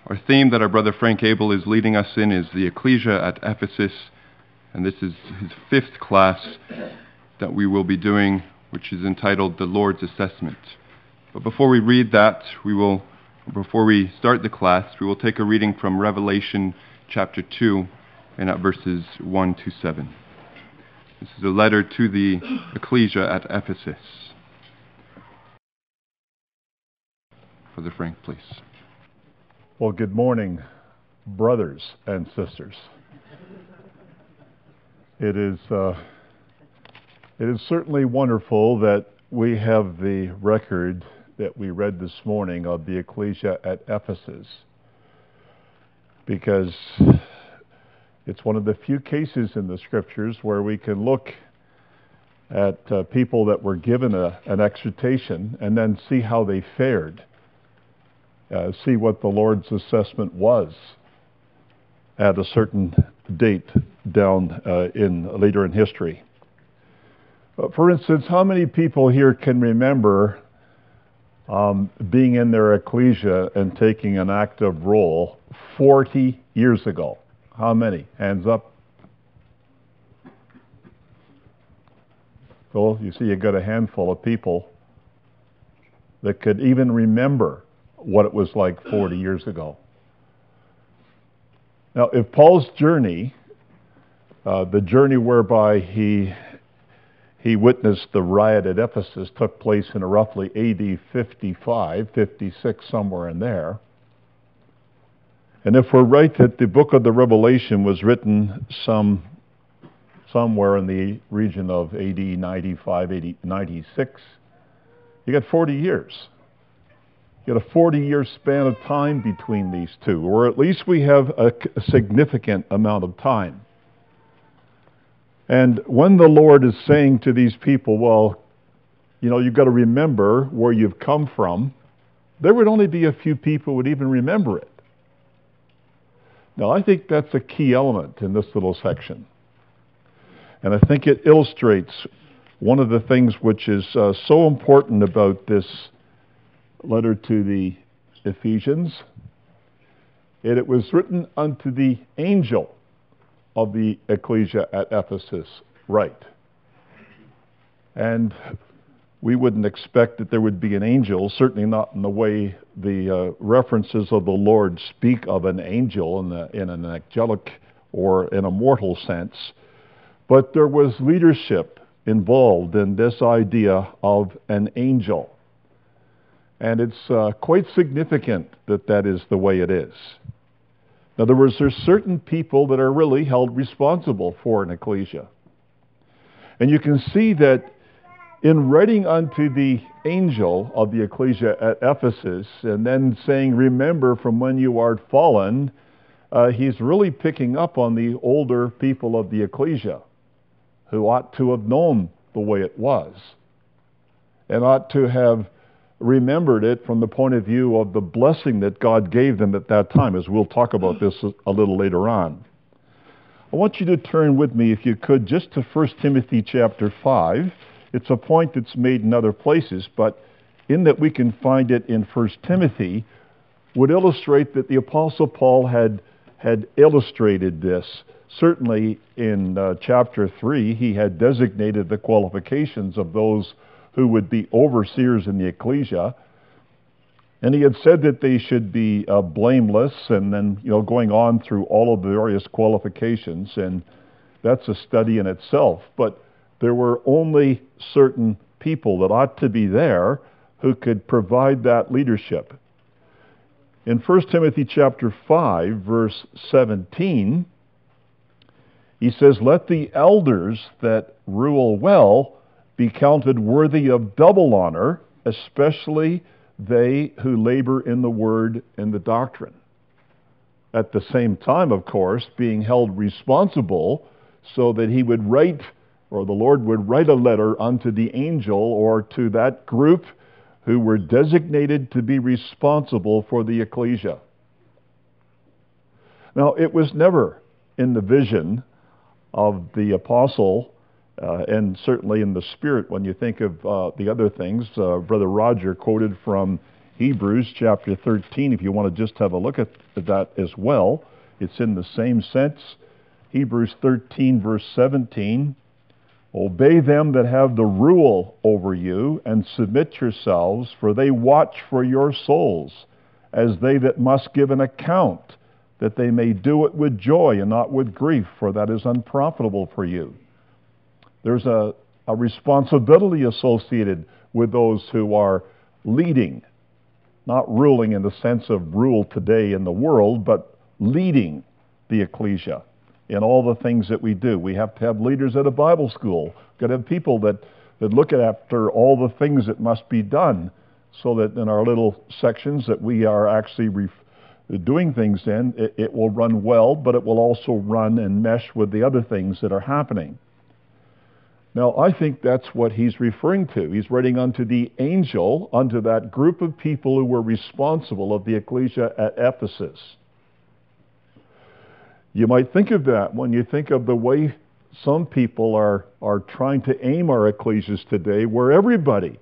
Our theme that our brother Frank Abel is leading us in is the Ecclesia at Ephesus, and this is his fifth class that we will be doing, which is entitled The Lord's Assessment. But before we read that, before we start the class, we will take a reading from Revelation chapter 2 and at verses 1 to 7. This is a letter to the Ecclesia at Ephesus. Brother Frank, please. Well, good morning, brothers and sisters. It is certainly wonderful that we have the record that we read this morning of the Ecclesia at Ephesus, because it's one of the few cases in the Scriptures where we can look at people that were given an exhortation and then see how they fared. See what the Lord's assessment was at a certain date down later in history. For instance, how many people here can remember being in their ecclesia and taking an active role 40 years ago? How many? Hands up. Well, you see, you got a handful of people that could even remember what it was like 40 years ago. Now, if Paul's journey, the journey whereby he witnessed the riot at Ephesus, took place in roughly AD 55, 56, somewhere in there, and if we're right that the book of the Revelation was written somewhere in the region of AD 95, AD 96, you got 40 years. You got a 40-year span of time between these two, or at least we have a significant amount of time. And when the Lord is saying to these people, well, you know, you've got to remember where you've come from, there would only be a few people who would even remember it. Now, I think that's a key element in this little section. And I think it illustrates one of the things which is so important about this letter to the Ephesians. It was written unto the angel of the Ecclesia at Ephesus, right? And we wouldn't expect that there would be an angel, certainly not in the way the references of the Lord speak of an angel in an angelic or in a mortal sense. But there was leadership involved in this idea of an angel. And it's quite significant that that is the way it is. In other words, there's certain people that are really held responsible for an ecclesia. And you can see that in writing unto the angel of the ecclesia at Ephesus, and then saying, remember from when you art fallen, he's really picking up on the older people of the ecclesia who ought to have known the way it was and ought to have remembered it from the point of view of the blessing that God gave them at that time, as we'll talk about this a little later on. I want you to turn with me, if you could, just to 1 Timothy chapter 5. It's a point that's made in other places, but in that we can find it in 1 Timothy, would illustrate that the Apostle Paul had illustrated this. Certainly in chapter 3, he had designated the qualifications of those who would be overseers in the ecclesia. And he had said that they should be blameless, and then, going on through all of the various qualifications, and that's a study in itself. But there were only certain people that ought to be there who could provide that leadership. In 1 Timothy chapter 5, verse 17, he says, let the elders that rule well be counted worthy of double honor, especially they who labor in the word and the doctrine. At the same time, of course, being held responsible so that he would write, or the Lord would write a letter unto the angel or to that group who were designated to be responsible for the ecclesia. Now, it was never in the vision of the apostle and certainly in the spirit when you think of the other things. Brother Roger quoted from Hebrews chapter 13, if you want to just have a look at that as well, it's in the same sense. Hebrews 13, verse 17, obey them that have the rule over you, and submit yourselves, for they watch for your souls, as they that must give an account, that they may do it with joy and not with grief, for that is unprofitable for you. There's a responsibility associated with those who are leading, not ruling in the sense of rule today in the world, but leading the ecclesia in all the things that we do. We have to have leaders at a Bible school. We've got to have people that look after all the things that must be done, so that in our little sections that we are actually doing things in, it will run well, but it will also run and mesh with the other things that are happening. Now, I think that's what he's referring to. He's writing unto the angel, unto that group of people who were responsible of the ecclesia at Ephesus. You might think of that when you think of the way some people are trying to aim our ecclesias today, where everybody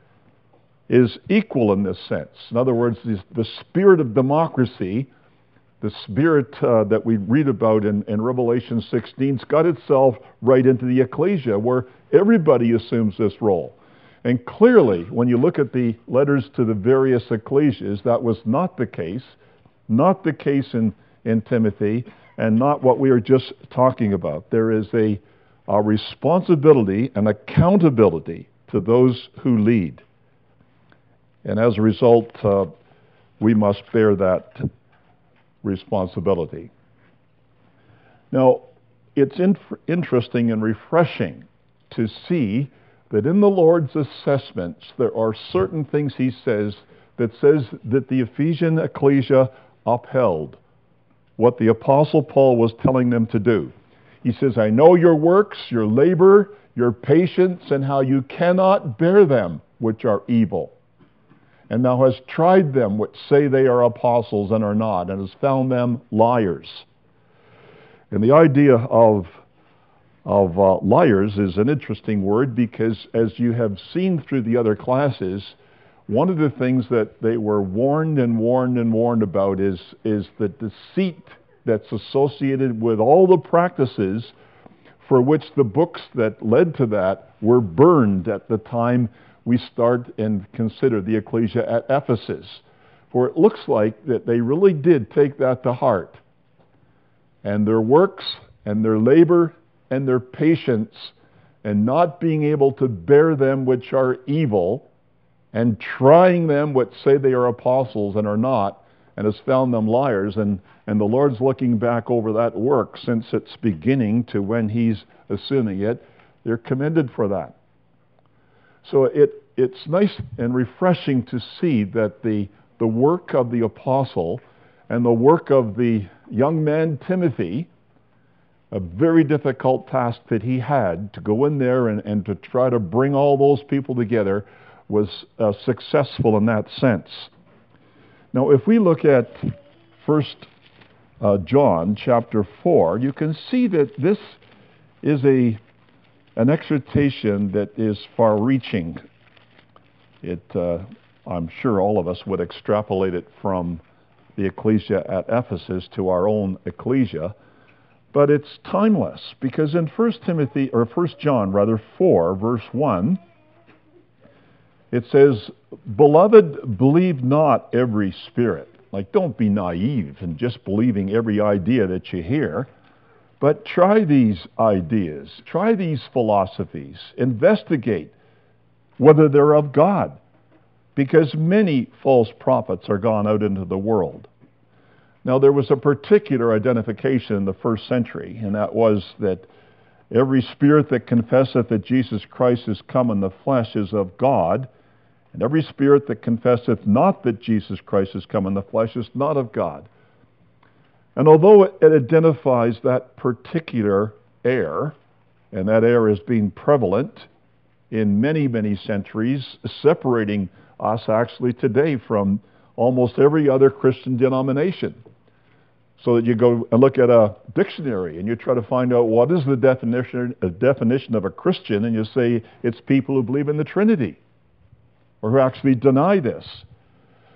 is equal in this sense. In other words, the spirit of democracy, the spirit that we read about in Revelation 16, has got itself right into the ecclesia, where everybody assumes this role. And clearly, when you look at the letters to the various ecclesias, that was not the case. Not the case in Timothy, and not what we are just talking about. There is a responsibility and accountability to those who lead. And as a result, we must bear that responsibility. Now, it's interesting and refreshing to see that in the Lord's assessments, there are certain things he says that the Ephesian ecclesia upheld what the Apostle Paul was telling them to do. He says, I know your works, your labor, your patience, and how you cannot bear them which are evil. And thou hast tried them which say they are apostles and are not, and hast found them liars. And the idea of liars is an interesting word, because as you have seen through the other classes, one of the things that they were warned about is the deceit that's associated with all the practices for which the books that led to that were burned at the time we start and consider the ecclesia at Ephesus. For it looks like that they really did take that to heart. And their works and their labor and their patience, and not being able to bear them which are evil, and trying them which say they are apostles and are not, and has found them liars. And the Lord's looking back over that work since its beginning to when he's assuming it. They're commended for that. So it's nice and refreshing to see that the work of the apostle and the work of the young man Timothy, a very difficult task that he had to go in there and to try to bring all those people together, was successful in that sense. Now, if we look at 1 John chapter 4, you can see that this is an exhortation that is far-reaching. I'm sure all of us would extrapolate it from the ecclesia at Ephesus to our own ecclesia, but it's timeless, because in 1 John 4, verse 1, it says, Beloved, believe not every spirit. Like, don't be naive and just believing every idea that you hear, but try these ideas, try these philosophies, investigate whether they're of God, because many false prophets are gone out into the world. Now, there was a particular identification in the first century, and that was that every spirit that confesseth that Jesus Christ is come in the flesh is of God, and every spirit that confesseth not that Jesus Christ is come in the flesh is not of God. And although it identifies that particular error, and that error is being prevalent in many, many centuries, separating us actually today from almost every other Christian denomination. So that you go and look at a dictionary and you try to find out what is the definition of a Christian, and you say it's people who believe in the Trinity, or who actually deny this.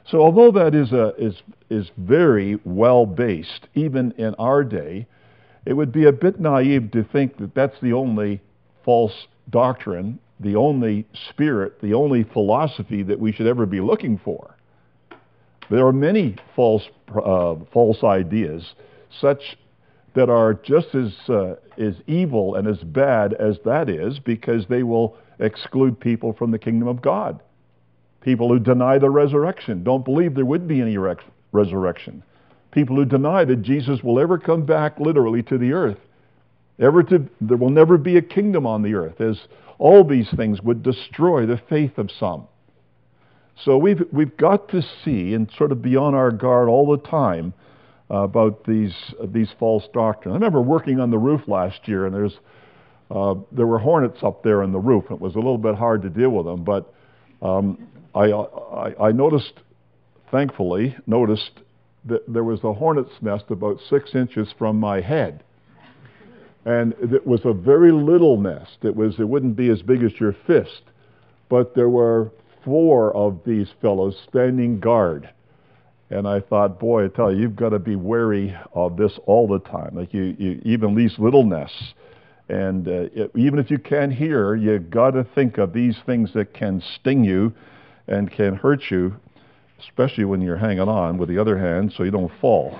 So although that is very well based, even in our day, it would be a bit naive to think that that's the only false doctrine, the only spirit, the only philosophy that we should ever be looking for. There are many false ideas, such that are just as evil and as bad as that is, because they will exclude people from the kingdom of God. People who deny the resurrection, don't believe there would be any resurrection. People who deny that Jesus will ever come back literally to the earth. There will never be a kingdom on the earth, as all these things would destroy the faith of some. So we've got to see and sort of be on our guard all the time about these false doctrines. I remember working on the roof last year, and there were hornets up there on the roof. It was a little bit hard to deal with them, but I thankfully noticed that there was a hornet's nest about 6 inches from my head. And it was a very little nest. It wouldn't be as big as your fist, but there were 4 of these fellows standing guard. And I thought, boy, I tell you, you've got to be wary of this all the time. Like even these little nests. And even if you can't hear, you've got to think of these things that can sting you and can hurt you, especially when you're hanging on with the other hand so you don't fall.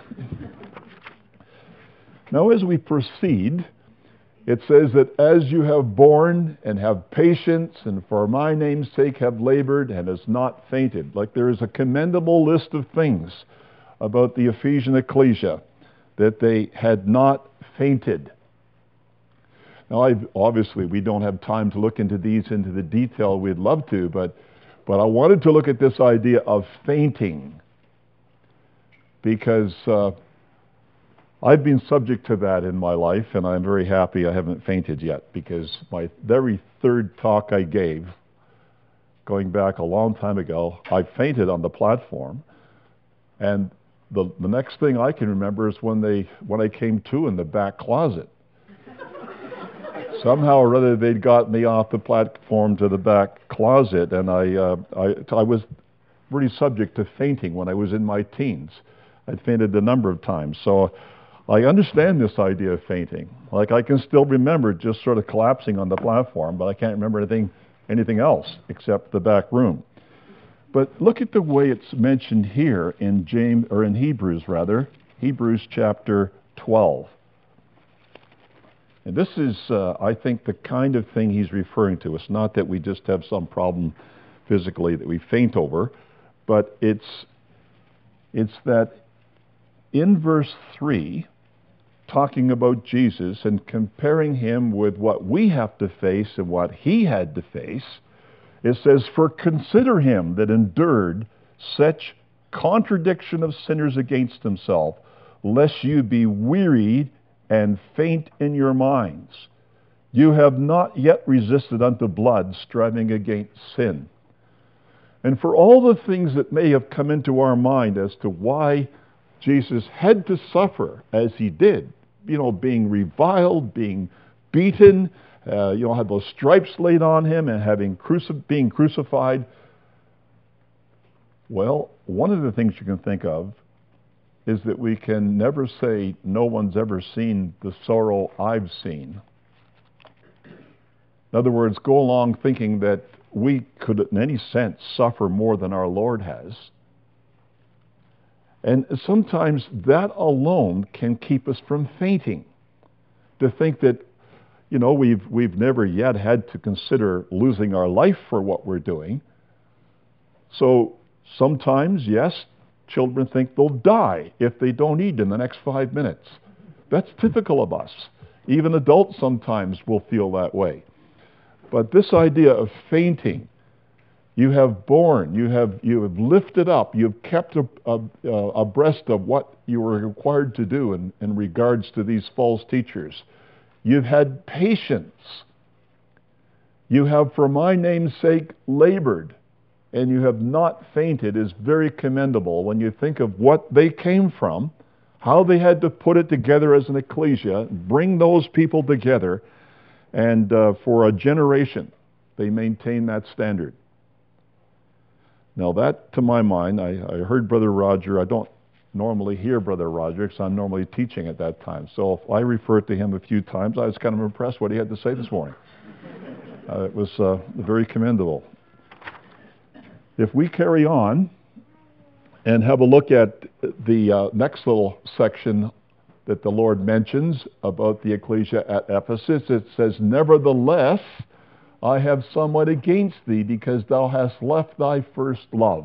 Now, as we proceed, it says that as you have borne and have patience, and for my name's sake have labored and has not fainted. Like there is a commendable list of things about the Ephesian ecclesia, that they had not fainted. Now, obviously, we don't have time to look into these into the detail we'd love to, but I wanted to look at this idea of fainting, because I've been subject to that in my life, and I'm very happy I haven't fainted yet, because my very third talk I gave, going back a long time ago, I fainted on the platform, and the next thing I can remember is when I came to in the back closet. Somehow or other, they'd got me off the platform to the back closet, and I was really subject to fainting when I was in my teens. I'd fainted a number of times, so I understand this idea of fainting. Like I can still remember just sort of collapsing on the platform, but I can't remember anything else except the back room. But look at the way it's mentioned here in Hebrews chapter 12. And this is, I think, the kind of thing he's referring to. It's not that we just have some problem physically that we faint over, but it's that in verse 3, talking about Jesus and comparing him with what we have to face and what he had to face, it says, "For consider him that endured such contradiction of sinners against himself, lest you be wearied and faint in your minds. You have not yet resisted unto blood, striving against sin." And for all the things that may have come into our mind as to why Jesus had to suffer as he did, being reviled, being beaten, had those stripes laid on him and being crucified. Well, one of the things you can think of is that we can never say, no one's ever seen the sorrow I've seen. In other words, go along thinking that we could, in any sense, suffer more than our Lord has. And sometimes that alone can keep us from fainting. To think that, we've never yet had to consider losing our life for what we're doing. So sometimes, yes, children think they'll die if they don't eat in the next 5 minutes. That's typical of us. Even adults sometimes will feel that way. But this idea of fainting, you have borne, you have lifted up, you've kept abreast of what you were required to do in regards to these false teachers. You've had patience. You have, for my name's sake, labored, and you have not fainted, is very commendable when you think of what they came from, how they had to put it together as an ecclesia, bring those people together, and for a generation they maintain that standard. Now that, to my mind, I heard Brother Roger. I don't normally hear Brother Roger because I'm normally teaching at that time. So if I referred to him a few times, I was kind of impressed what he had to say this morning. It was very commendable. If we carry on and have a look at the next little section that the Lord mentions about the ecclesia at Ephesus, it says, "Nevertheless, I have somewhat against thee, because thou hast left thy first love."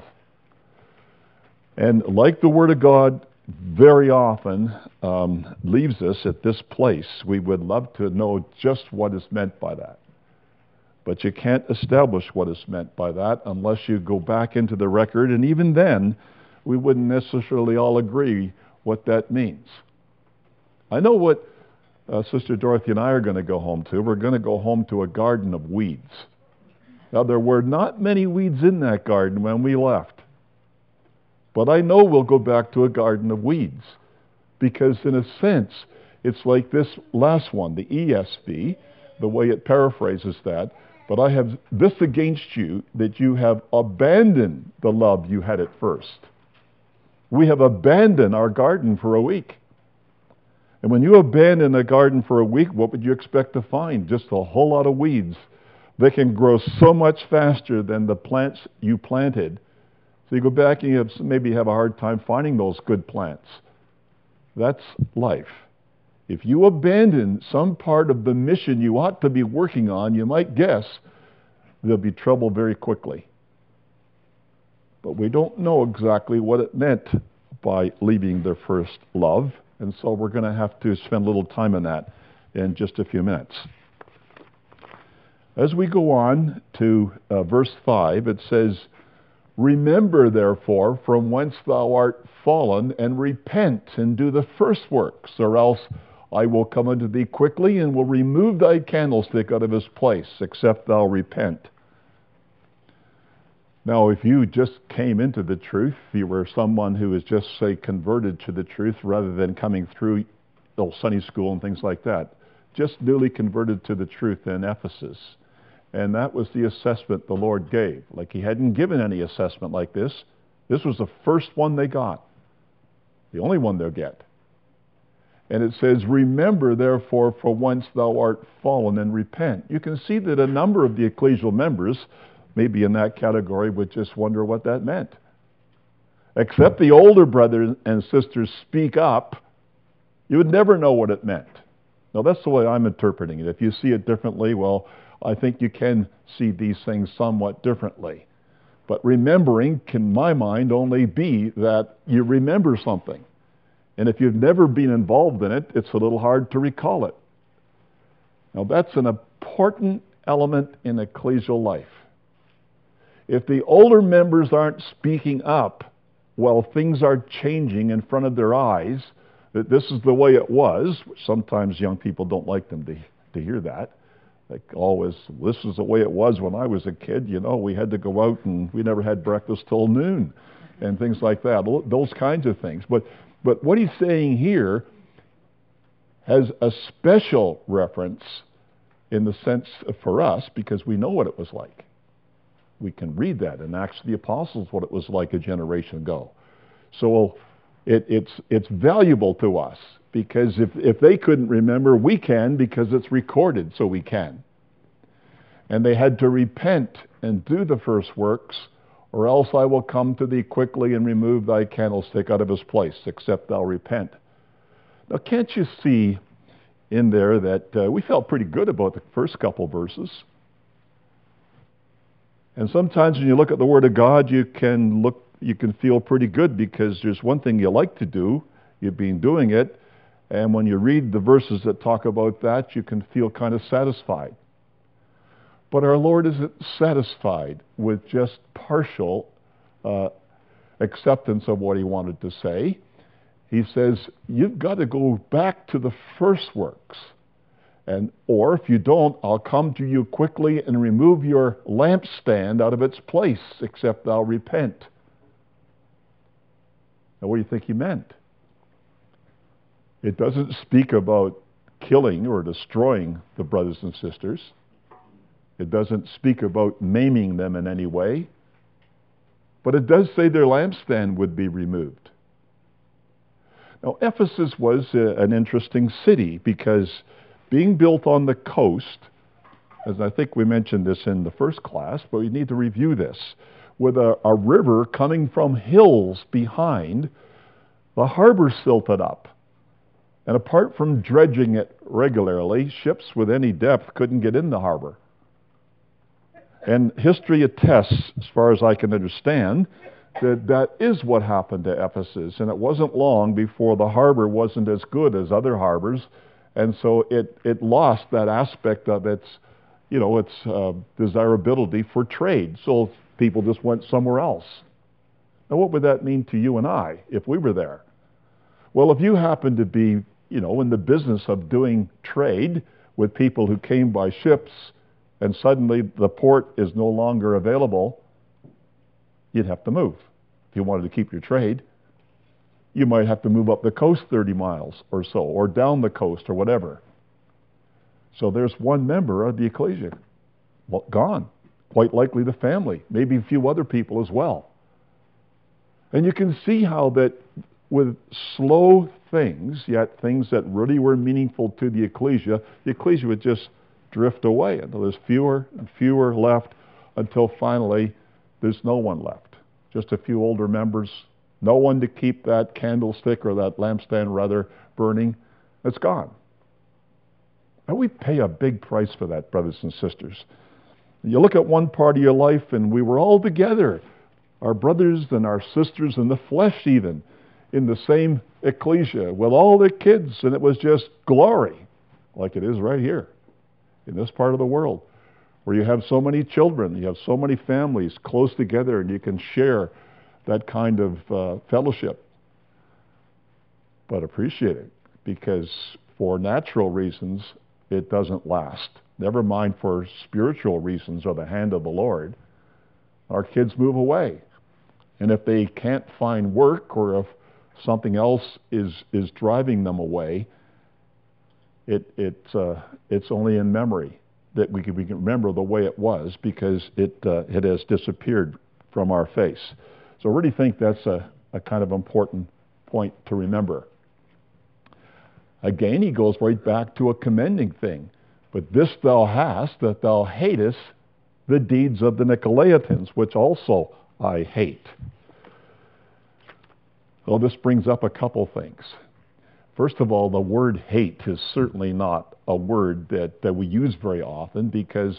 And like the Word of God very often leaves us at this place, we would love to know just what is meant by that. But you can't establish what is meant by that unless you go back into the record, and even then, we wouldn't necessarily all agree what that means. I know what Sister Dorothy and I are going to go home to. We're going to go home to a garden of weeds. Now, there were not many weeds in that garden when we left. But I know we'll go back to a garden of weeds, because in a sense, it's like this last one, the ESV, the way it paraphrases that. "But I have this against you, that you have abandoned the love you had at first." We have abandoned our garden for a week. And when you abandon a garden for a week, what would you expect to find? Just a whole lot of weeds. They can grow so much faster than the plants you planted. So you go back and you maybe have a hard time finding those good plants. That's life. If you abandon some part of the mission you ought to be working on, you might guess there'll be trouble very quickly. But we don't know exactly what it meant by leaving their first love, and so we're going to have to spend a little time on that in just a few minutes. As we go on to verse 5, it says, "Remember, therefore, from whence thou art fallen, and repent, and do the first works, or else I will come unto thee quickly, and will remove thy candlestick out of his place, except thou repent." Now, if you just came into the truth, you were someone who was just, say, converted to the truth rather than coming through Sunday school and things like that, just newly converted to the truth in Ephesus. And that was the assessment the Lord gave. Like he hadn't given any assessment like this. This was the first one they got. The only one they'll get. And it says, "Remember, therefore, from whence thou art fallen, and repent." You can see that a number of the ecclesial members, maybe in that category, would just wonder what that meant. Except the older brothers and sisters speak up, you would never know what it meant. Now, that's the way I'm interpreting it. If you see it differently, well, I think you can see these things somewhat differently. But remembering can, in my mind, only be that you remember something. And if you've never been involved in it, it's a little hard to recall it. Now, that's an important element in ecclesial life. If the older members aren't speaking up while things are changing in front of their eyes, that this is the way it was, which sometimes young people don't like them to hear that. Like always, this is the way it was when I was a kid. You know, we had to go out and we never had breakfast till noon and things like that. Those kinds of things. But what he's saying here has a special reference in the sense for us because we know what it was like. We can read that in Acts of the Apostles, what it was like a generation ago. So it's valuable to us because if they couldn't remember, we can because it's recorded, so we can. And they had to repent and do the first works, or else I will come to thee quickly and remove thy candlestick out of his place, except thou repent. Now, can't you see in there that we felt pretty good about the first couple verses? And sometimes when you look at the Word of God, you can feel pretty good because there's one thing you like to do, you've been doing it, and when you read the verses that talk about that, you can feel kind of satisfied. But our Lord isn't satisfied with just partial acceptance of what he wanted to say. He says, you've got to go back to the first works. Or if you don't, I'll come to you quickly and remove your lampstand out of its place, except thou repent. Now, what do you think he meant? It doesn't speak about killing or destroying the brothers and sisters. It doesn't speak about maiming them in any way. But it does say their lampstand would be removed. Now, Ephesus was an interesting city because being built on the coast, as I think we mentioned this in the first class, but we need to review this, with a river coming from hills behind, the harbor silted up. And apart from dredging it regularly, ships with any depth couldn't get in the harbor. And history attests, as far as I can understand, that that is what happened to Ephesus. And it wasn't long before the harbor wasn't as good as other harbors. And so it lost that aspect of its desirability for trade. So people just went somewhere else. Now, what would that mean to you and I if we were there? Well, if you happen to be, in the business of doing trade with people who came by ships, and suddenly the port is no longer available, you'd have to move. If you wanted to keep your trade, you might have to move up the coast 30 miles or so, or down the coast, or whatever. So there's one member of the ecclesia gone. Quite likely the family, maybe a few other people as well. And you can see how that with slow things, yet things that really were meaningful to the ecclesia would just drift away until there's fewer and fewer left, until finally there's no one left. Just a few older members, no one to keep that candlestick or that lampstand rather burning. It's gone. And we pay a big price for that, brothers and sisters. You look at one part of your life and we were all together, our brothers and our sisters in the flesh even, in the same ecclesia with all the kids, and it was just glory, like it is right here in this part of the world, where you have so many children, you have so many families close together, and you can share that kind of fellowship. But appreciate it, because for natural reasons, it doesn't last. Never mind for spiritual reasons or the hand of the Lord. Our kids move away. And if they can't find work, or if something else is driving them away, it's only in memory that we can remember the way it was, because it has disappeared from our face. So I really think that's a kind of important point to remember. Again, he goes right back to a commending thing. But this thou hast, that thou hatest the deeds of the Nicolaitans, which also I hate. Well, this brings up a couple things. First of all, the word hate is certainly not a word that we use very often, because,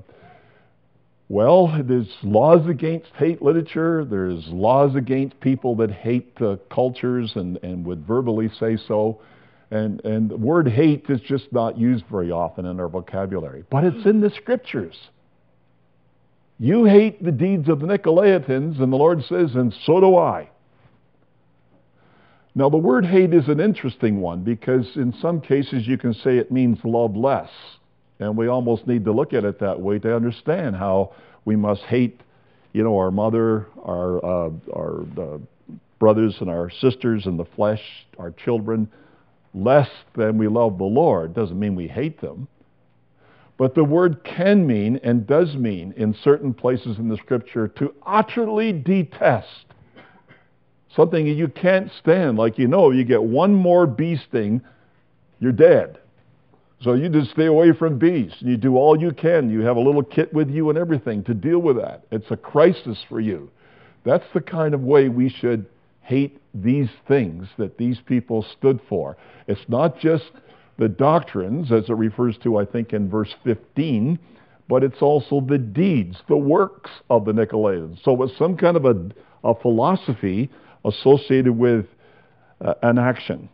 there's laws against hate literature. There's laws against people that hate cultures and would verbally say so. And the word hate is just not used very often in our vocabulary. But it's in the Scriptures. You hate the deeds of the Nicolaitans, and the Lord says, and so do I. Now, the word hate is an interesting one, because in some cases you can say it means love less. And we almost need to look at it that way to understand how we must hate, our mother, our brothers and our sisters in the flesh, our children, less than we love the Lord. Doesn't mean we hate them. But the word can mean, and does mean in certain places in the Scripture, to utterly detest. Something you can't stand, like you get one more bee sting, you're dead. So you just stay away from bees, and you do all you can. You have a little kit with you and everything to deal with that. It's a crisis for you. That's the kind of way we should hate these things that these people stood for. It's not just the doctrines, as it refers to, I think, in verse 15, but it's also the deeds, the works of the Nicolaitans. So it's some kind of a philosophy associated with an action.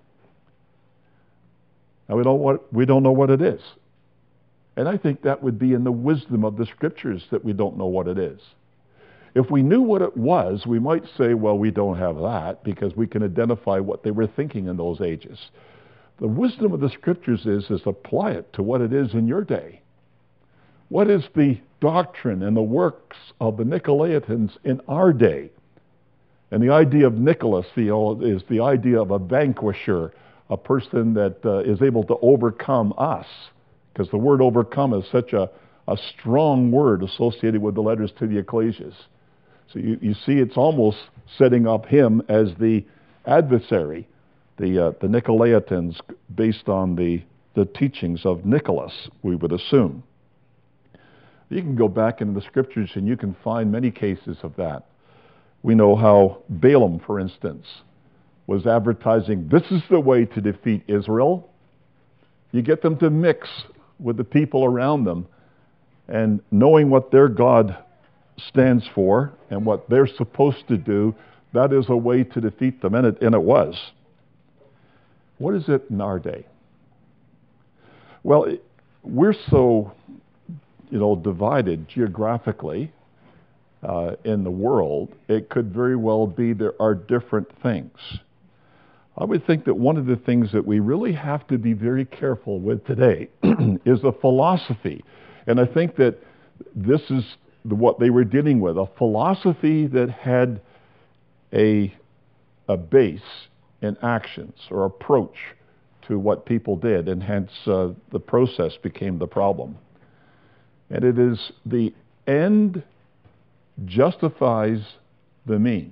Now, we don't know what it is. And I think that would be in the wisdom of the Scriptures that we don't know what it is. If we knew what it was, we might say, well, we don't have that, because we can identify what they were thinking in those ages. The wisdom of the Scriptures is apply it to what it is in your day. What is the doctrine and the works of the Nicolaitans in our day? And the idea of Nicholas is the idea of a vanquisher, a person that is able to overcome us, because the word overcome is such a strong word associated with the letters to the ecclesias. So you see it's almost setting up him as the adversary, the Nicolaitans, based on the teachings of Nicholas, we would assume. You can go back into the scriptures and you can find many cases of that. We know how Balaam, for instance, was advertising, this is the way to defeat Israel. You get them to mix with the people around them, and knowing what their God stands for and what they're supposed to do, that is a way to defeat them, and it was. What is it in our day? Well, we're so, divided geographically in the world, it could very well be there are different things. I would think that one of the things that we really have to be very careful with today is a philosophy. And I think that this is what they were dealing with, a philosophy that had a base in actions or approach to what people did, and hence the process became the problem. And it is the end justifies the means.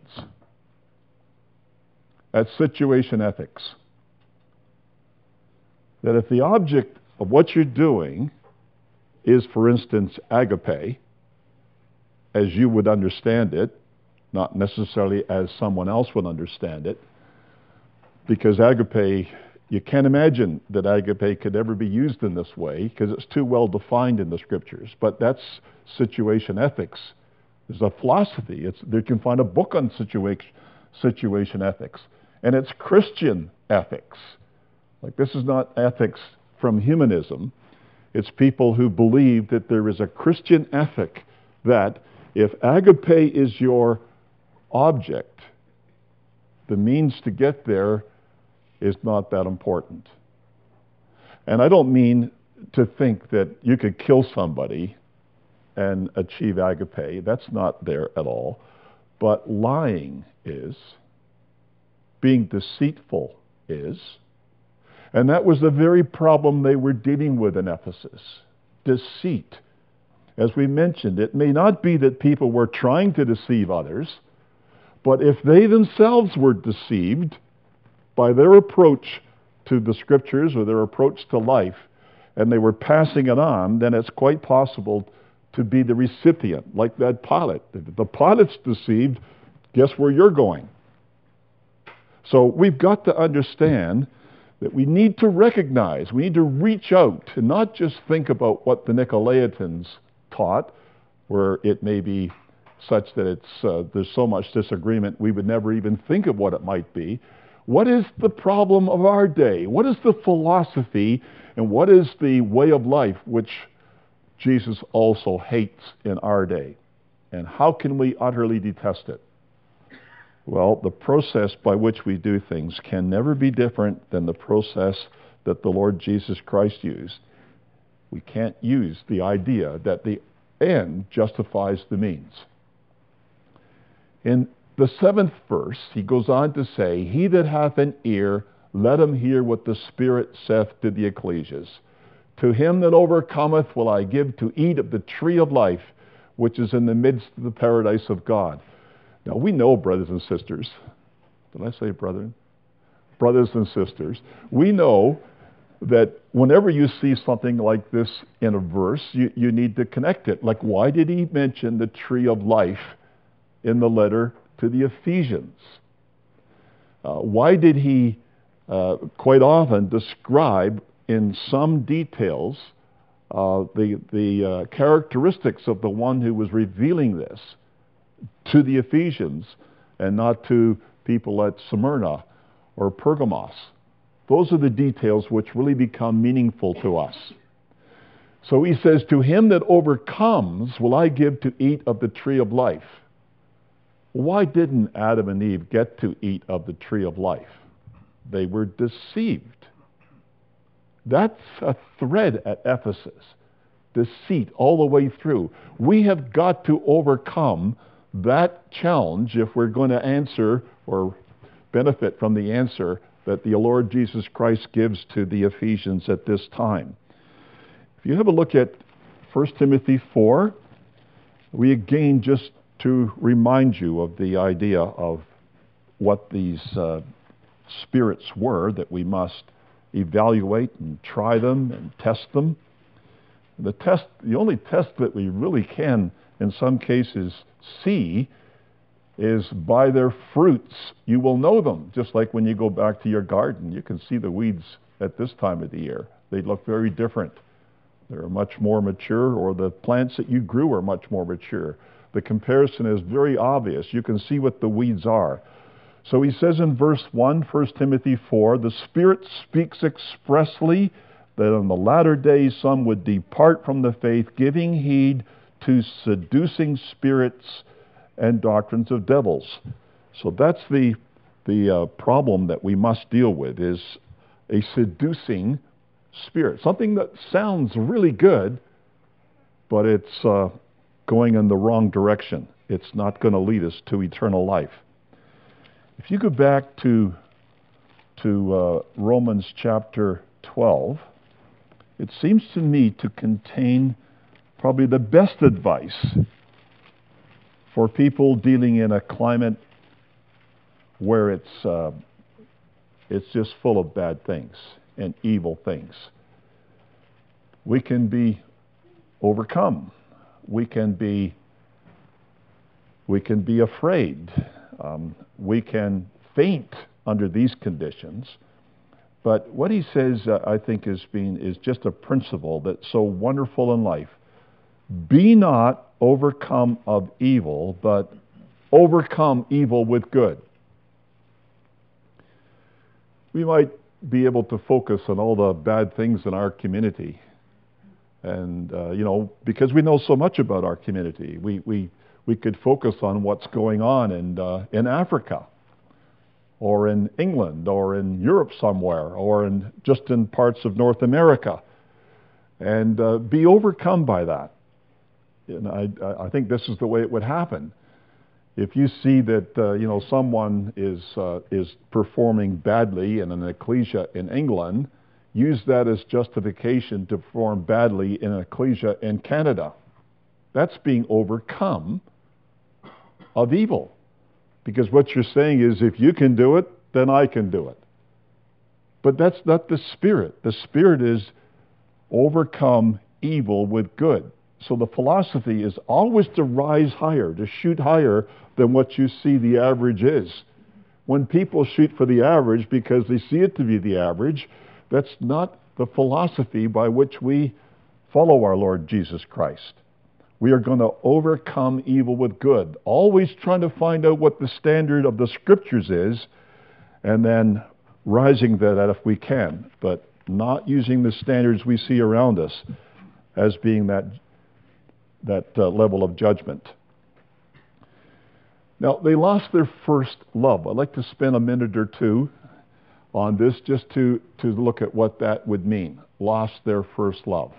That's situation ethics. That if the object of what you're doing is, for instance, agape, as you would understand it, not necessarily as someone else would understand it, because agape, you can't imagine that agape could ever be used in this way because it's too well defined in the scriptures. But that's situation ethics. There's a philosophy. You can find a book on situation ethics. And it's Christian ethics. Like, this is not ethics from humanism. It's people who believe that there is a Christian ethic that if agape is your object, the means to get there is not that important. And I don't mean to think that you could kill somebody and achieve agape. That's not there at all. But lying is. Being deceitful is. And that was the very problem they were dealing with in Ephesus. Deceit. As we mentioned, it may not be that people were trying to deceive others, but if they themselves were deceived by their approach to the scriptures or their approach to life, and they were passing it on, then it's quite possible to be the recipient, like that pilot. If the pilot's deceived, guess where you're going? So we've got to understand that we need to recognize, we need to reach out and not just think about what the Nicolaitans taught, where it may be such that there's so much disagreement we would never even think of what it might be. What is the problem of our day? What is the philosophy and what is the way of life which Jesus also hates in our day? And how can we utterly detest it? Well, the process by which we do things can never be different than the process that the Lord Jesus Christ used. We can't use the idea that the end justifies the means. In the 7th verse, he goes on to say, "He that hath an ear, let him hear what the Spirit saith to the ecclesias. To him that overcometh will I give to eat of the tree of life, which is in the midst of the paradise of God." Now, we know, brothers and sisters, did I say brethren? Brothers and sisters, we know that whenever you see something like this in a verse, you need to connect it. Like, why did he mention the tree of life in the letter to the Ephesians? Why did he quite often describe in some details the characteristics of the one who was revealing this to the Ephesians and not to people at Smyrna or Pergamos? Those are the details which really become meaningful to us. So he says, "To him that overcomes will I give to eat of the tree of life." Why didn't Adam and Eve get to eat of the tree of life? They were deceived. That's a thread at Ephesus. Deceit all the way through. We have got to overcome that challenge if we're going to answer or benefit from the answer that the Lord Jesus Christ gives to the Ephesians at this time. If you have a look at 1 Timothy 4, we again just to remind you of the idea of what these spirits were, that we must evaluate and try them and test them. The only test that we really can, in some cases, see is by their fruits you will know them. Just like when you go back to your garden, you can see the weeds at this time of the year. They look very different. They're much more mature, or the plants that you grew are much more mature. The comparison is very obvious. You can see what the weeds are. So he says in verse 1, 1 Timothy 4, the Spirit speaks expressly that in the latter days some would depart from the faith, giving heed to seducing spirits and doctrines of devils. So that's the problem that we must deal with, is a seducing spirit. Something that sounds really good, but it's going in the wrong direction. It's not going to lead us to eternal life. If you go back to Romans chapter 12, it seems to me to contain probably the best advice for people dealing in a climate where it's just full of bad things and evil things. We can be overcome. We can be afraid. We can faint under these conditions. But what he says, I think, is just a principle that's so wonderful in life. Be not overcome of evil, but overcome evil with good. We might be able to focus on all the bad things in our community, and because we know so much about our community, we could focus on what's going on in Africa, or in England, or in Europe somewhere, or just in parts of North America, and be overcome by that. And I think this is the way it would happen. If you see that someone is performing badly in an ecclesia in England, use that as justification to perform badly in an ecclesia in Canada. That's being overcome of evil. Because what you're saying is, if you can do it, then I can do it. But that's not the Spirit. The Spirit is overcome evil with good. So the philosophy is always to rise higher, to shoot higher than what you see the average is. When people shoot for the average because they see it to be the average, that's not the philosophy by which we follow our Lord Jesus Christ. We are going to overcome evil with good, always trying to find out what the standard of the Scriptures is, and then rising to that if we can, but not using the standards we see around us as being that level of judgment. Now, they lost their first love. I'd like to spend a minute or two on this just to look at what that would mean. Lost their first love.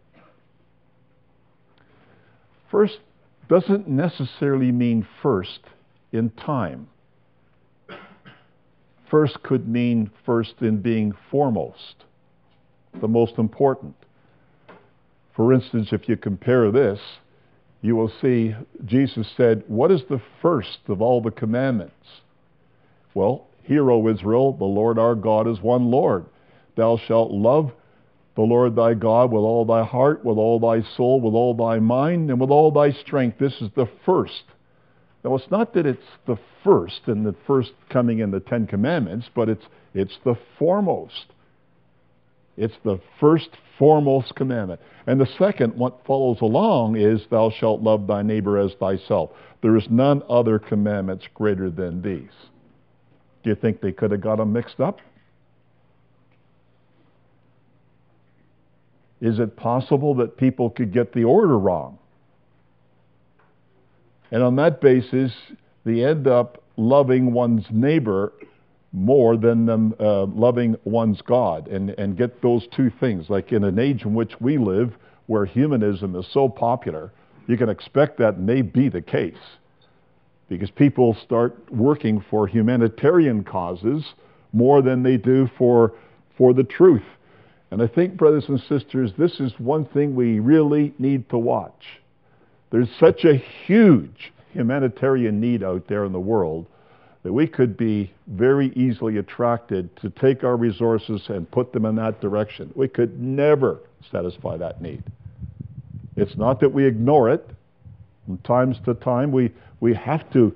First doesn't necessarily mean first in time. First could mean first in being foremost, the most important. For instance, if you compare this, you will see Jesus said, what is the first of all the commandments? Well, hear, O Israel, the Lord our God is one Lord. Thou shalt love the Lord thy God with all thy heart, with all thy soul, with all thy mind, and with all thy strength. This is the first. Now, it's not that it's the first and the first coming in the Ten Commandments, but it's the foremost. It's the first foremost commandment. And the second, what follows along, is thou shalt love thy neighbor as thyself. There is none other commandments greater than these. Do you think they could have got them mixed up? Is it possible that people could get the order wrong? And on that basis, they end up loving one's neighbor more than them loving one's God, and get those two things. Like in an age in which we live, where humanism is so popular, you can expect that may be the case. Because people start working for humanitarian causes more than they do for the truth. And I think, brothers and sisters, this is one thing we really need to watch. There's such a huge humanitarian need out there in the world that we could be very easily attracted to take our resources and put them in that direction. We could never satisfy that need. It's not that we ignore it. From time to time, we have to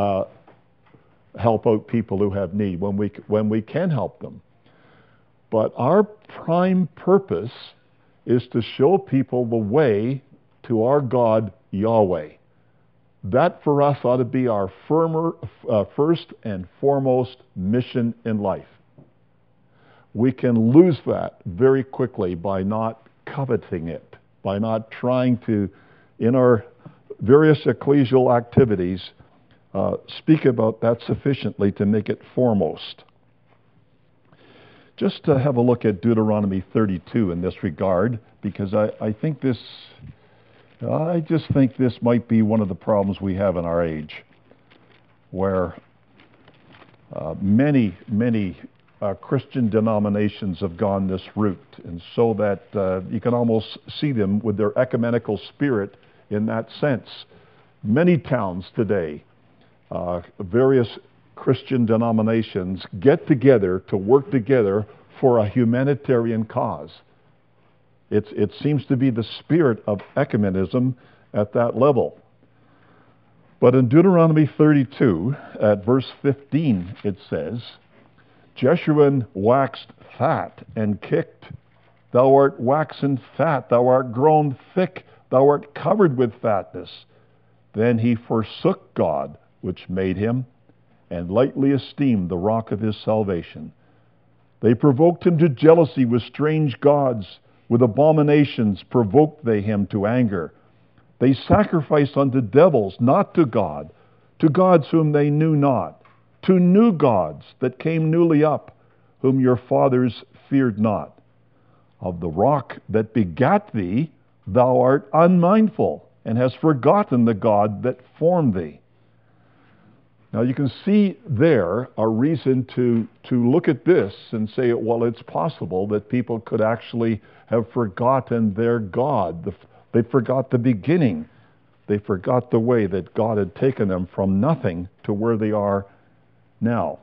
help out people who have need when we can help them. But our prime purpose is to show people the way to our God, Yahweh. That for us ought to be our first and foremost mission in life. We can lose that very quickly by not coveting it, by not trying to, in our various ecclesial activities, speak about that sufficiently to make it foremost. Just to have a look at Deuteronomy 32 in this regard, because I just think this might be one of the problems we have in our age, where many Christian denominations have gone this route, and so that you can almost see them with their ecumenical spirit in that sense. Many towns today, various Christian denominations get together to work together for a humanitarian cause. It seems to be the spirit of ecumenism at that level. But in Deuteronomy 32, at verse 15, it says, Jeshurun waxed fat and kicked. Thou art waxen fat, thou art grown thick, thou art covered with fatness. Then he forsook God, which made him, and lightly esteemed the rock of his salvation. They provoked him to jealousy with strange gods. With abominations provoked they him to anger. They sacrificed unto devils, not to God, to gods whom they knew not, to new gods that came newly up, whom your fathers feared not. Of the rock that begat thee, thou art unmindful, and hast forgotten the God that formed thee. Now you can see there a reason to look at this and say, well, it's possible that people could actually have forgotten their God. They forgot the beginning. They forgot the way that God had taken them from nothing to where they are now.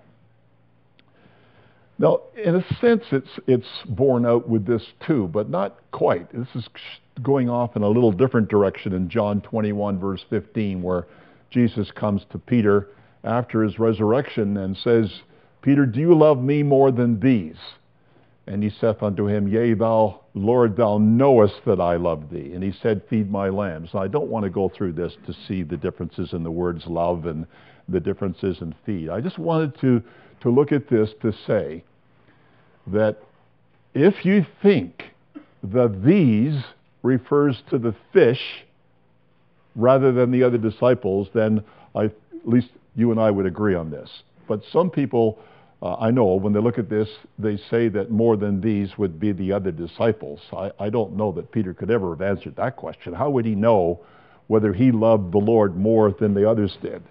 Now, in a sense, it's borne out with this too, but not quite. This is going off in a little different direction in John 21, verse 15, where Jesus comes to Peter after his resurrection and says, Peter, do you love me more than these? And he saith unto him, Yea, thou, Lord, thou knowest that I love thee. And he said, Feed my lambs. Now, I don't want to go through this to see the differences in the words love and the differences in feed. I just wanted to look at this to say that if you think that these refers to the fish rather than the other disciples, then at least you and I would agree on this. But some people, I know, when they look at this, they say that more than these would be the other disciples. I don't know that Peter could ever have answered that question. How would he know whether he loved the Lord more than the others did?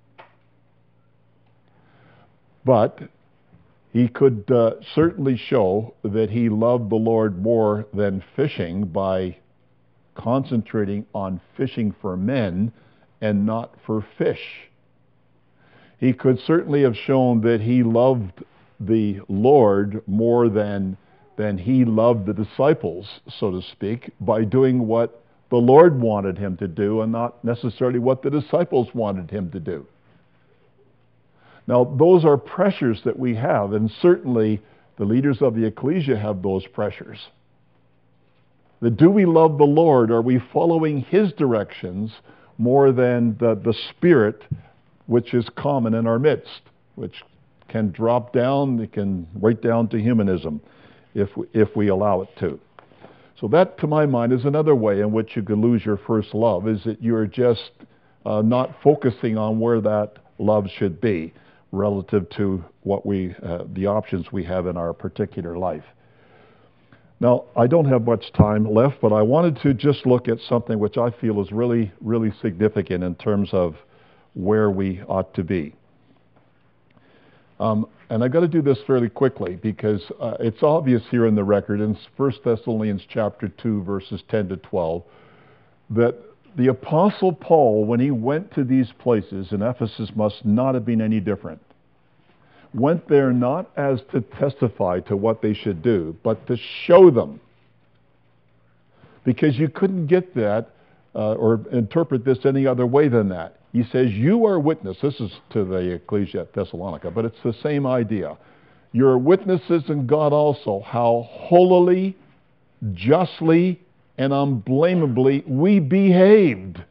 But he could certainly show that he loved the Lord more than fishing by concentrating on fishing for men and not for fish. He could certainly have shown that he loved the Lord more than he loved the disciples, so to speak, by doing what the Lord wanted him to do and not necessarily what the disciples wanted him to do. Now, those are pressures that we have, and certainly the leaders of the ecclesia have those pressures. That do we love the Lord? Are we following his directions more than the Spirit which is common in our midst, which can drop down, it can right down to humanism if we allow it to. So that, to my mind, is another way in which you could lose your first love, is that you're just not focusing on where that love should be relative to what the options we have in our particular life. Now, I don't have much time left, but I wanted to just look at something which I feel is really, really significant in terms of where we ought to be. And I've got to do this fairly quickly because it's obvious here in the record in 1 Thessalonians chapter 2, verses 10 to 12, that The Apostle Paul, when he went to these places, and Ephesus must not have been any different, went there not as to testify to what they should do, but to show them. Because you couldn't get that or interpret this any other way than that. He says, you are witness. This is to the Ecclesia at Thessalonica, but it's the same idea. You're witnesses in God also, how holily, justly, and unblameably we behaved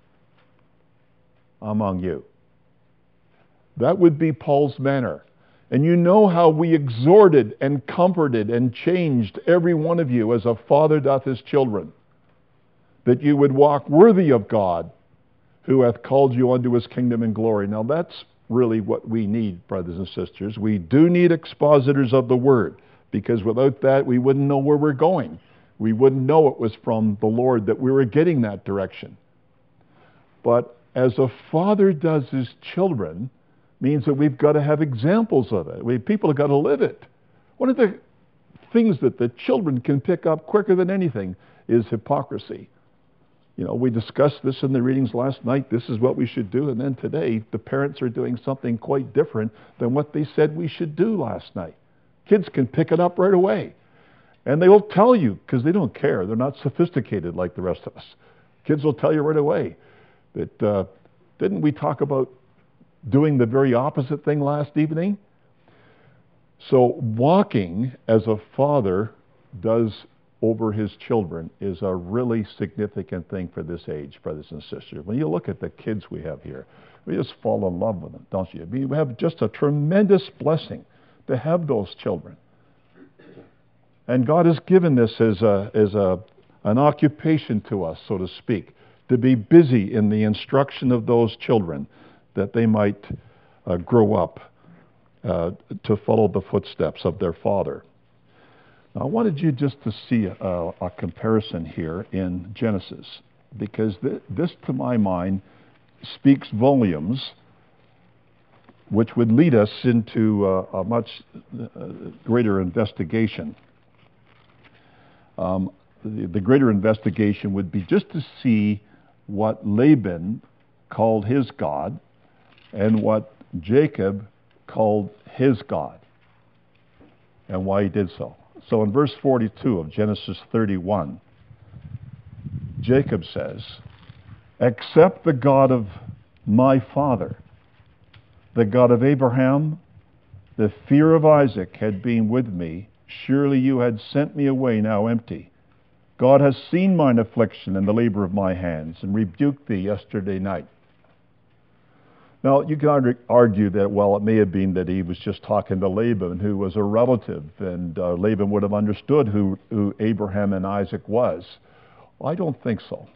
among you. That would be Paul's manner. And you know how we exhorted and comforted and changed every one of you as a father doth his children, that you would walk worthy of God, who hath called you unto his kingdom and glory. Now that's really what we need, brothers and sisters. We do need expositors of the word, because without that we wouldn't know where we're going. We wouldn't know it was from the Lord that we were getting that direction. But as a father does his children, means that we've got to have examples of it. People have got to live it. One of the things that the children can pick up quicker than anything is hypocrisy. You know, we discussed this in the readings last night. This is what we should do. And then today, the parents are doing something quite different than what they said we should do last night. Kids can pick it up right away. And they will tell you, because they don't care. They're not sophisticated like the rest of us. Kids will tell you right away that, didn't we talk about doing the very opposite thing last evening? So walking as a father does over his children is a really significant thing for this age, brothers and sisters. When you look at the kids we have here, we just fall in love with them, don't you? We have just a tremendous blessing to have those children. And God has given this as an occupation to us, so to speak, to be busy in the instruction of those children, that they might grow up to follow the footsteps of their father. Now, I wanted you just to see a comparison here in Genesis, because this, to my mind, speaks volumes, which would lead us into a much greater investigation. The greater investigation would be just to see what Laban called his God and what Jacob called his God, and why he did so. So in verse 42 of Genesis 31, Jacob says, "Except the God of my father, the God of Abraham, the fear of Isaac had been with me, surely you had sent me away now empty. God has seen mine affliction and the labor of my hands, and rebuked thee yesterday night." Now, you can argue that, well, it may have been that he was just talking to Laban, who was a relative, and Laban would have understood who Abraham and Isaac was. Well, I don't think so.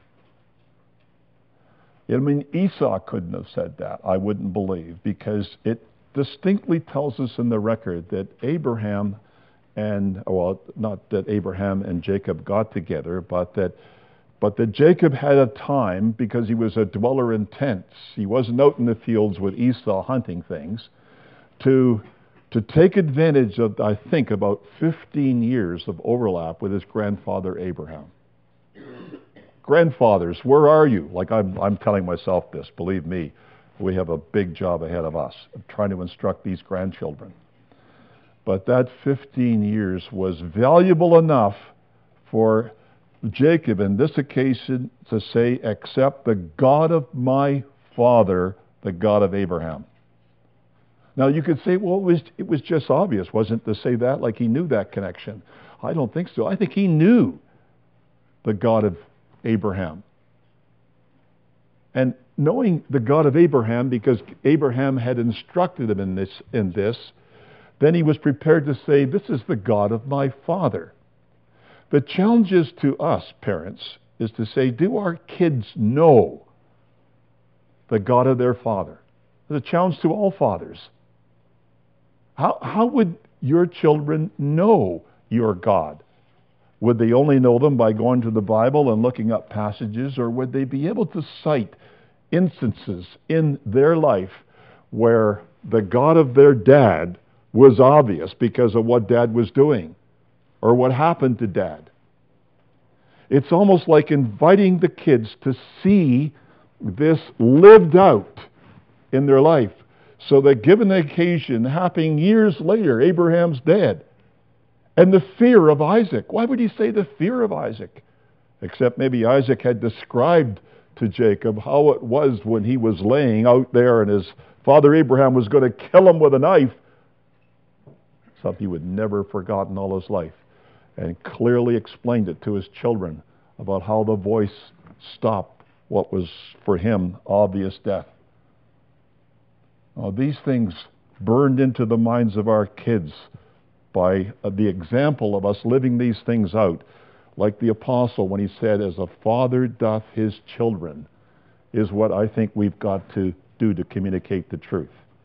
I mean, Esau couldn't have said that, I wouldn't believe, because it distinctly tells us in the record that Abraham and, well, not that Abraham and Jacob got together, but that Jacob had a time, because he was a dweller in tents, he wasn't out in the fields with Esau hunting things, to take advantage of, I think, about 15 years of overlap with his grandfather Abraham. Grandfathers, where are you? Like I'm telling myself this, believe me, we have a big job ahead of us. I'm trying to instruct these grandchildren. But that 15 years was valuable enough for Jacob in this occasion to say, "Except the God of my father, the God of Abraham." Now you could say, well, it was just obvious, wasn't it, to say that, like he knew that connection? I don't think so. I think he knew the God of Abraham. And knowing the God of Abraham, because Abraham had instructed him in this, then he was prepared to say, "This is the God of my father." The challenge is to us, parents, is to say, do our kids know the God of their father? It's a challenge to all fathers. How would your children know your God? Would they only know them by going to the Bible and looking up passages, or would they be able to cite instances in their life where the God of their dad was obvious because of what dad was doing, or what happened to dad? It's almost like inviting the kids to see this lived out in their life, so that given the occasion happening years later, Abraham's dead, and the fear of Isaac. Why would he say the fear of Isaac? Except maybe Isaac had described to Jacob how it was when he was laying out there and his father Abraham was going to kill him with a knife. Something he would never have forgotten all his life. And clearly explained it to his children about how the voice stopped what was for him obvious death. These things burned into the minds of our kids by the example of us living these things out, like the apostle when he said, as a father doth his children, is what I think we've got to do to communicate the truth.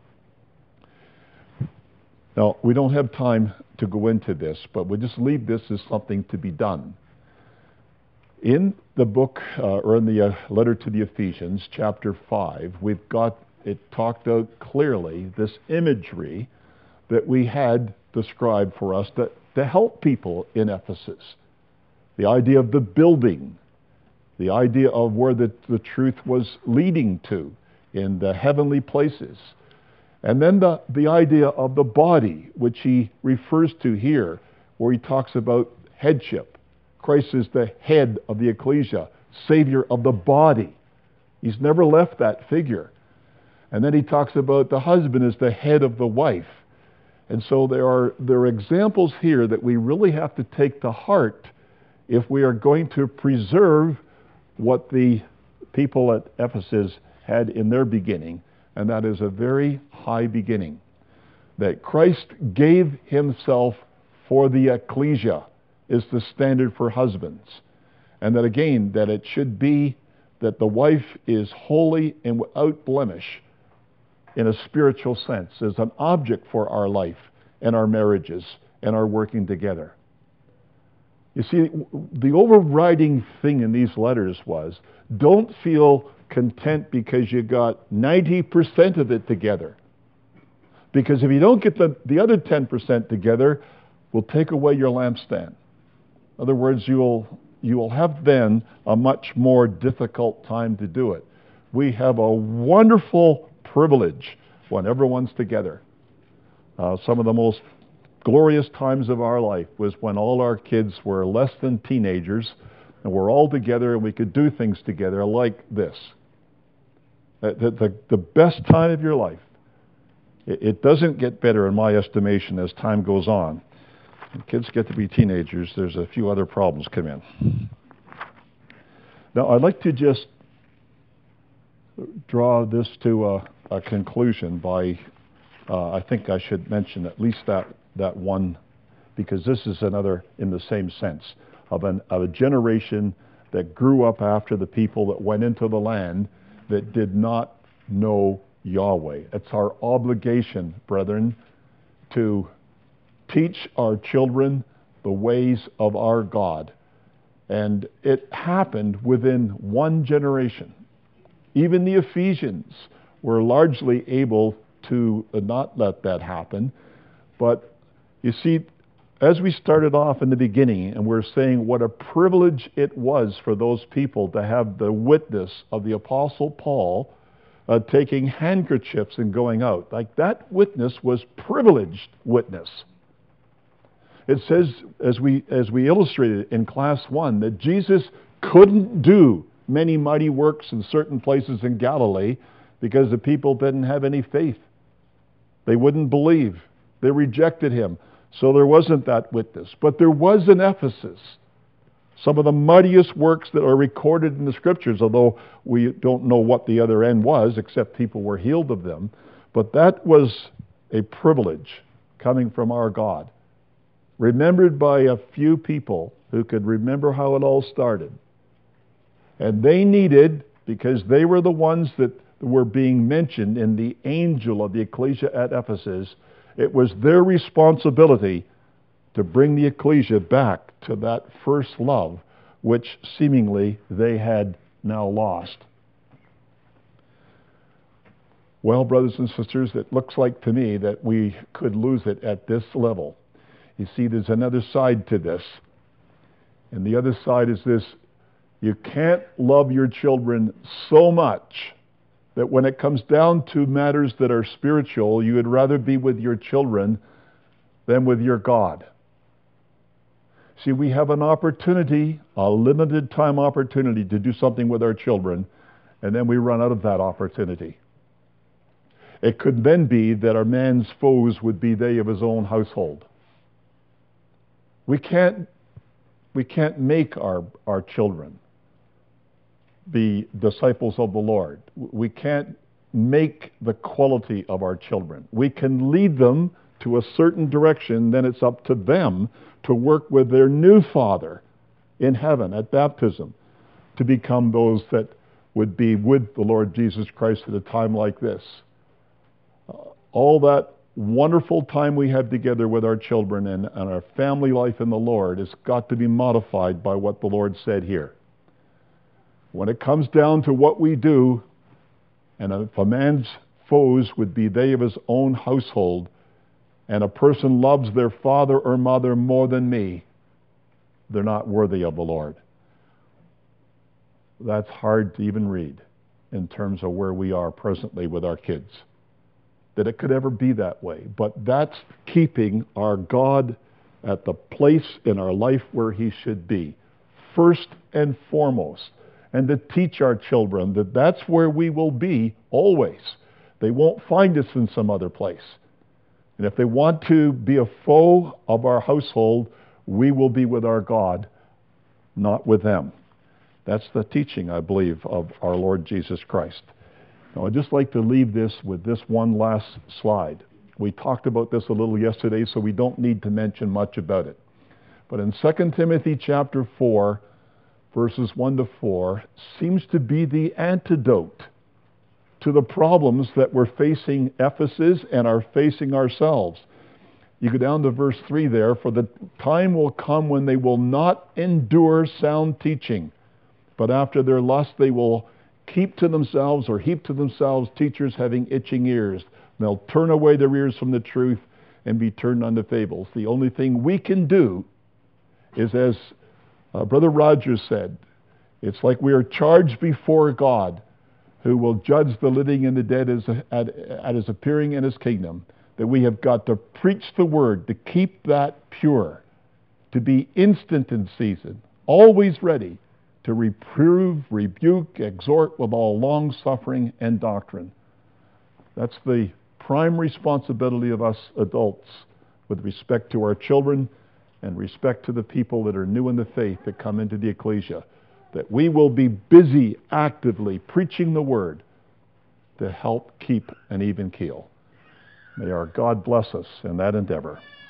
Now, we don't have time to go into this, but we'll just leave this as something to be done. In the book, or in the letter to the Ephesians, chapter 5, we've got it talked out clearly, this imagery that we had described for us to help people in Ephesus. The idea of the building, the idea of where the truth was leading to in the heavenly places. And then the idea of the body, which he refers to here, where he talks about headship. Christ is the head of the ecclesia, Savior of the body. He's never left that figure. And then he talks about the husband as the head of the wife. And so there are examples here that we really have to take to heart if we are going to preserve what the people at Ephesus had in their beginning, and that is a very high beginning. That Christ gave himself for the ecclesia is the standard for husbands. And that again, that it should be that the wife is holy and without blemish in a spiritual sense, as an object for our life and our marriages and our working together. You see, the overriding thing in these letters was, don't feel content because you got 90% of it together. Because if you don't get the other 10% together, we'll take away your lampstand. In other words, you will have then a much more difficult time to do it. We have a wonderful privilege when everyone's together. Some of the most glorious times of our life was when all our kids were less than teenagers and we're all together and we could do things together like this. The best time of your life. It doesn't get better in my estimation as time goes on. When kids get to be teenagers, there's a few other problems come in. Now, I'd like to just draw this to a conclusion by, I think I should mention at least that one, because this is another in the same sense of a generation that grew up after the people that went into the land that did not know Yahweh. It's our obligation, brethren, to teach our children the ways of our God. And it happened within one generation. Even the Ephesians were largely able to not let that happen. But you see, as we started off in the beginning, and we're saying what a privilege it was for those people to have the witness of the Apostle Paul taking handkerchiefs and going out. Like, that witness was privileged witness. It says, as we illustrated in class 1, that Jesus couldn't do many mighty works in certain places in Galilee because the people didn't have any faith. They wouldn't believe. They rejected him. So there wasn't that witness. But there was in Ephesus some of the mightiest works that are recorded in the Scriptures, although we don't know what the other end was, except people were healed of them. But that was a privilege coming from our God, remembered by a few people who could remember how it all started. And they needed, because they were the ones that were being mentioned in the angel of the ecclesia at Ephesus, it was their responsibility to bring the ecclesia back to that first love, which seemingly they had now lost. Well, brothers and sisters, it looks like to me that we could lose it at this level. You see, there's another side to this. And the other side is this: you can't love your children so much that when it comes down to matters that are spiritual, you would rather be with your children than with your God. See, we have an opportunity, a limited time opportunity, to do something with our children, and then we run out of that opportunity. It could then be that our man's foes would be they of his own household. We can't make our children be disciples of the Lord. We can't make the quality of our children. We can lead them to a certain direction, then it's up to them to work with their new Father in heaven at baptism to become those that would be with the Lord Jesus Christ at a time like this. All that wonderful time we have together with our children and our family life in the Lord has got to be modified by what the Lord said here. When it comes down to what we do, and if a man's foes would be they of his own household, and a person loves their father or mother more than me, they're not worthy of the Lord. That's hard to even read in terms of where we are presently with our kids, that it could ever be that way. But that's keeping our God at the place in our life where he should be, first and foremost. And to teach our children that that's where we will be always. They won't find us in some other place. And if they want to be a foe of our household, we will be with our God, not with them. That's the teaching, I believe, of our Lord Jesus Christ. Now, I'd just like to leave this with this one last slide. We talked about this a little yesterday, so we don't need to mention much about it. But in 2 Timothy chapter 4, verses 1 to 4, seems to be the antidote to the problems that we're facing Ephesus and are facing ourselves. You go down to verse 3 there: for the time will come when they will not endure sound teaching, but after their lust they will keep to themselves or heap to themselves teachers having itching ears. They'll turn away their ears from the truth and be turned unto fables. The only thing we can do is, as Brother Rogers said, it's like we are charged before God, who will judge the living and the dead at his appearing in his kingdom, that we have got to preach the word, to keep that pure, to be instant in season, always ready to reprove, rebuke, exhort with all long-suffering and doctrine. That's the prime responsibility of us adults with respect to our children and respect to the people that are new in the faith that come into the ecclesia, that we will be busy actively preaching the word to help keep an even keel. May our God bless us in that endeavor.